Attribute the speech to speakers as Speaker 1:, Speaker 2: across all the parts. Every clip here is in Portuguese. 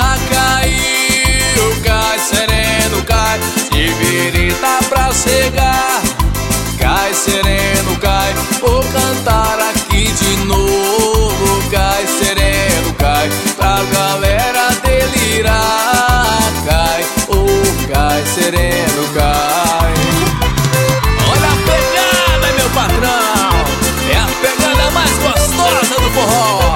Speaker 1: já caiu, cai sereno, cai, se virita pra chegar. Cai sereno, cai, vou cantar aqui de novo. Cai sereno, cai, pra galera delirar. Cai, oh, cai sereno, cai. Olha a pegada, meu patrão, é a pegada mais gostosa do forró.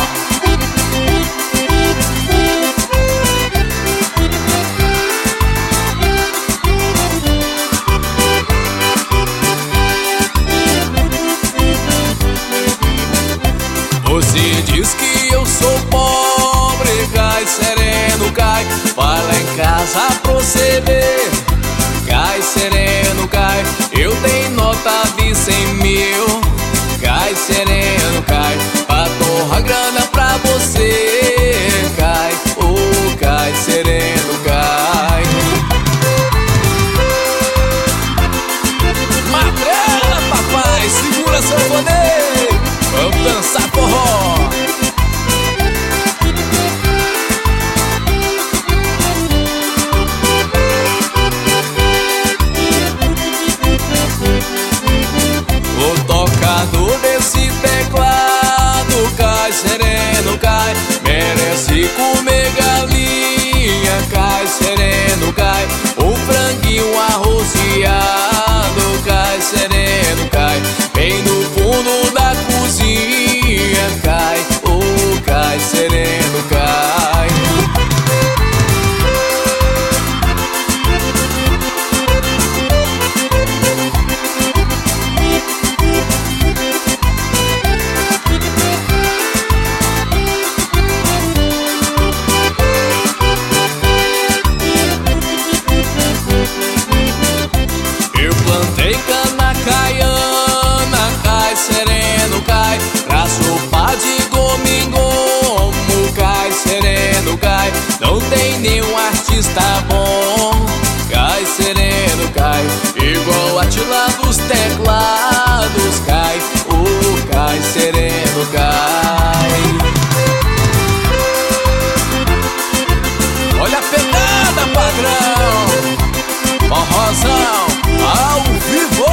Speaker 1: Você diz que eu sou pobre, cai sereno, cai, vai lá em casa pra você ver. Cai sereno, cai, eu tenho nota de 100 mil. Cai sereno, cai, pra torrar grana pra você. Cai, oh, cai sereno, cai. Magrela, papai, segura seu poder, vamos dançar forró. O tocador desse teclado, cai sereno, cai, merece comer galinha. Cai sereno, cai, um franguinho arrozeado. Cai sereno, cai, bem no fundo da cozinha. Cai, oh, cai sereno, cai. Eu plantei cana caiana, cai sereno, cai, pra sopa de gomingomo. Cai sereno, cai, não tem nenhum artista bom. Cai sereno, cai, igual Atila dos teclados. Cai, oh, cai sereno, cai. Olha a pegada, padrão, forrozão ao vivo.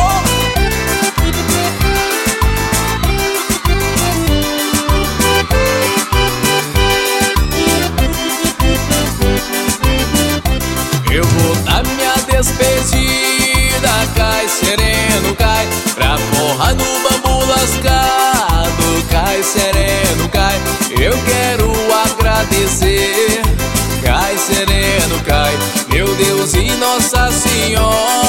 Speaker 1: Eu vou dar minha despedida, cai sereno, cai, pra forrar no bambu lascado. Cai sereno, cai, eu quero agradecer. Cai sereno, cai, meu Deus e Nossa Senhora.